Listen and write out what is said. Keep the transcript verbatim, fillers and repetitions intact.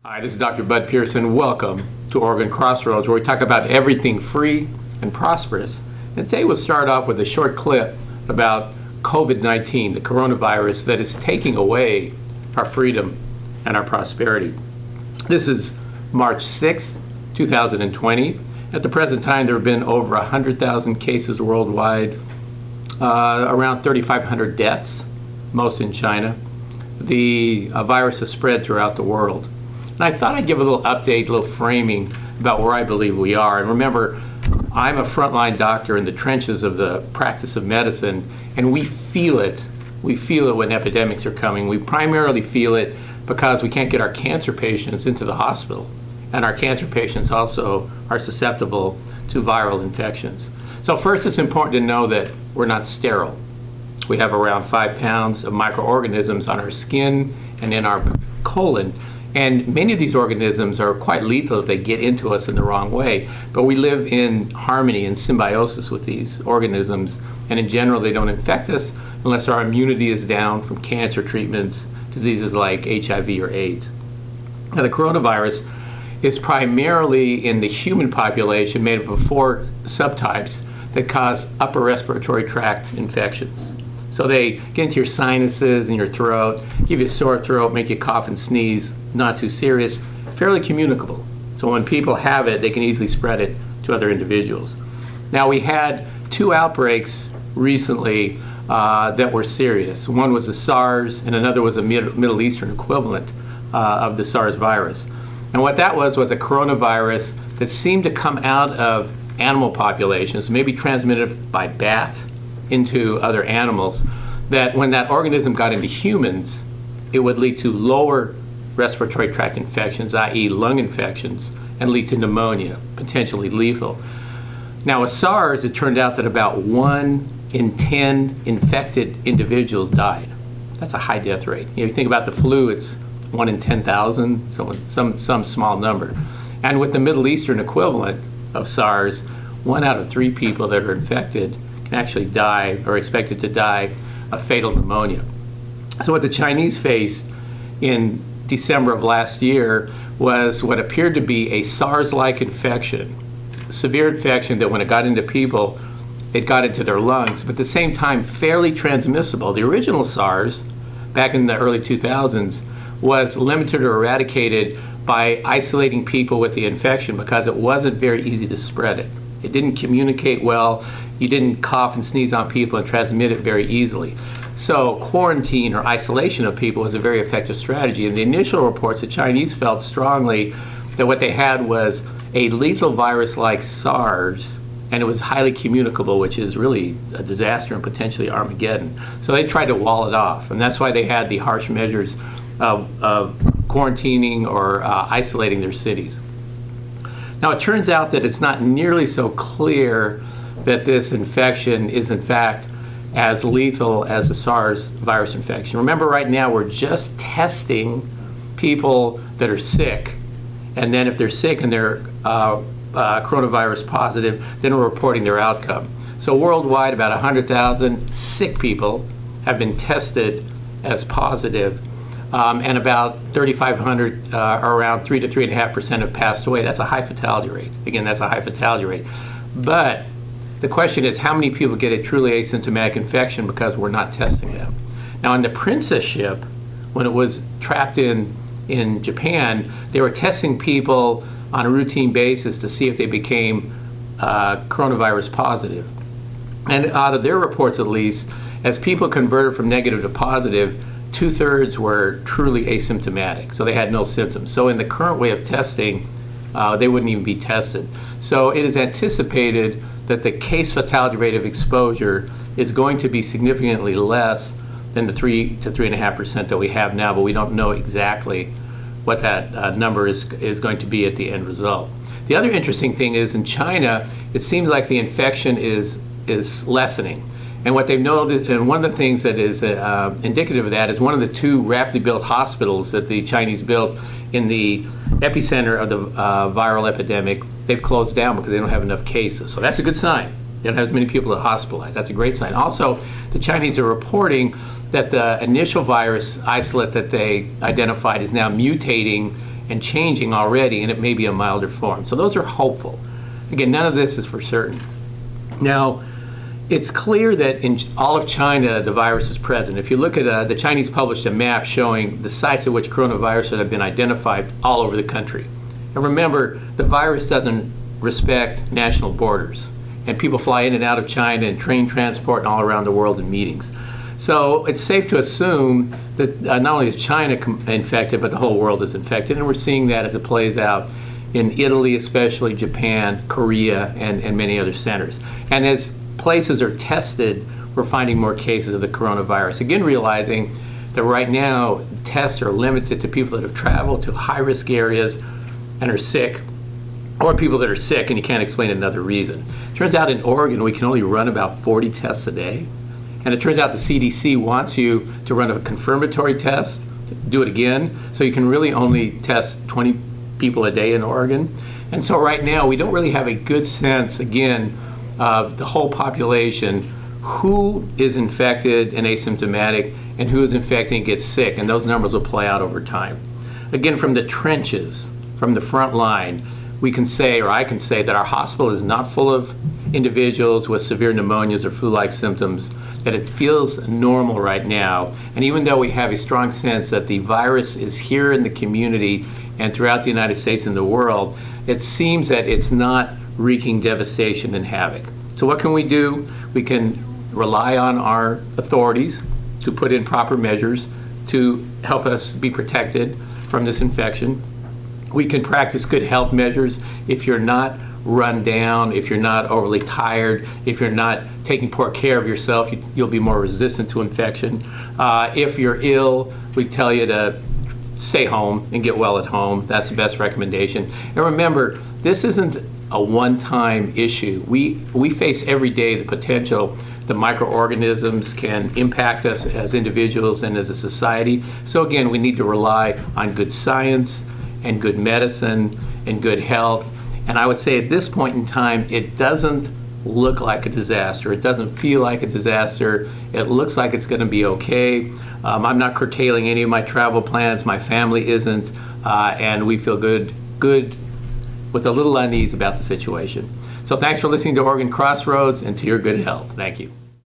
Hi, this is Doctor Bud Pearson. Welcome to Oregon Crossroads, where we talk about everything free and prosperous. And today we'll start off with a short clip about COVID nineteen, the coronavirus that is taking away our freedom and our prosperity. This is March sixth, two thousand twenty. At the present time, there have been over one hundred thousand cases worldwide, uh, around thirty-five hundred deaths, most in China. The uh, virus has spread throughout the world. And I thought I'd give a little update, a little framing about where I believe we are. And remember, I'm a frontline doctor in the trenches of the practice of medicine, and we feel it. We feel it when epidemics are coming. We primarily feel it because we can't get our cancer patients into the hospital. And our cancer patients also are susceptible to viral infections. So first, it's important to know that we're not sterile. We have around five pounds of microorganisms on our skin and in our colon. And many of these organisms are quite lethal if they get into us in the wrong way. But we live in harmony and symbiosis with these organisms. And in general, they don't infect us unless our immunity is down from cancer treatments, diseases like H I V or AIDS. Now, the coronavirus is primarily in the human population, made up of four subtypes that cause upper respiratory tract infections. So they get into your sinuses and your throat, give you a sore throat, make you cough and sneeze, not too serious, fairly communicable. So when people have it, they can easily spread it to other individuals. Now, we had two outbreaks recently uh, that were serious. One was the SARS, and another was a Mid- Middle Eastern equivalent uh, of the SARS virus. And what that was was a coronavirus that seemed to come out of animal populations, maybe transmitted by bat into other animals, that when that organism got into humans, it would lead to lower respiratory tract infections, that is lung infections, and lead to pneumonia, potentially lethal. Now with SARS, it turned out that about one in ten infected individuals died. That's a high death rate. You know, you think about the flu, it's one in ten thousand, so some, some small number. And with the Middle Eastern equivalent of SARS, one out of three people that are infected can actually die or expected to die of fatal pneumonia. So what the Chinese faced in December of last year was what appeared to be a SARS-like infection, severe infection that when it got into people, it got into their lungs, but at the same time fairly transmissible. The original SARS, back in the early two thousands, was limited or eradicated by isolating people with the infection because it wasn't very easy to spread it. It didn't communicate well. You didn't cough and sneeze on people and transmit it very easily. So quarantine or isolation of people was a very effective strategy. In the initial reports, the Chinese felt strongly that what they had was a lethal virus like SARS, and it was highly communicable, which is really a disaster and potentially Armageddon. So they tried to wall it off, and that's why they had the harsh measures of, of quarantining or uh, isolating their cities. Now, it turns out that it's not nearly so clear that this infection is in fact as lethal as the SARS virus infection. Remember, right now we're just testing people that are sick, and then if they're sick and they're uh, uh, coronavirus positive, then we're reporting their outcome. So worldwide, about one hundred thousand sick people have been tested as positive, um, and about thirty-five hundred, uh, or around three to three and a half percent have passed away. That's a high fatality rate. Again, that's a high fatality rate. But the question is, how many people get a truly asymptomatic infection because we're not testing them? Now, on the Princess ship, when it was trapped in, in Japan, they were testing people on a routine basis to see if they became uh, coronavirus positive. And out of their reports, at least, as people converted from negative to positive, two-thirds were truly asymptomatic, so they had no symptoms. So in the current way of testing, uh, they wouldn't even be tested. So it is anticipated that the case fatality rate of exposure is going to be significantly less than the three to three and a half percent that we have now, but we don't know exactly what that uh, number is is going to be at the end result. The other interesting thing is in China, it seems like the infection is is lessening. And what they've noticed, and one of the things that is uh, indicative of that is one of the two rapidly built hospitals that the Chinese built in the epicenter of the uh, viral epidemic, they've closed down because they don't have enough cases. So that's a good sign. They don't have as many people to hospitalize. That's a great sign. Also, the Chinese are reporting that the initial virus isolate that they identified is now mutating and changing already, and it may be a milder form. So those are hopeful. Again, none of this is for certain. Now, it's clear that in all of China, the virus is present. If you look at uh, the Chinese published a map showing the sites at which coronaviruses have been identified all over the country. And remember, the virus doesn't respect national borders. And people fly in and out of China in train transport and all around the world in meetings. So it's safe to assume that uh, not only is China com- infected, but the whole world is infected. And we're seeing that as it plays out in Italy, especially Japan, Korea, and, and many other centers. And as places are tested, we're finding more cases of the coronavirus. Again, realizing that right now, tests are limited to people that have traveled to high-risk areas and are sick, or people that are sick and you can't explain another reason. Turns out in Oregon, we can only run about forty tests a day. And it turns out the C D C wants you to run a confirmatory test, do it again, so you can really only test twenty people a day in Oregon. And so right now, we don't really have a good sense, again, of the whole population, who is infected and asymptomatic, and who is infected and gets sick, and those numbers will play out over time. Again, from the trenches, from the front line, we can say, or I can say, that our hospital is not full of individuals with severe pneumonias or flu-like symptoms, that it feels normal right now. And even though we have a strong sense that the virus is here in the community and throughout the United States and the world, it seems that it's not wreaking devastation and havoc. So what can we do? We can rely on our authorities to put in proper measures to help us be protected from this infection. We can practice good health measures. If you're not run down, if you're not overly tired, if you're not taking poor care of yourself, you, you'll be more resistant to infection. Uh, if you're ill, we tell you to stay home and get well at home. That's the best recommendation. And remember, this isn't a one-time issue. We, we face every day the potential that microorganisms can impact us as individuals and as a society. So again, we need to rely on good science and good medicine and good health. And I would say at this point in time, it doesn't look like a disaster. It doesn't feel like a disaster. It looks like it's going to be okay. Um, I'm not curtailing any of my travel plans. My family isn't. Uh, and we feel good, good with a little unease about the situation. So thanks for listening to Oregon Crossroads and to your good health. Thank you.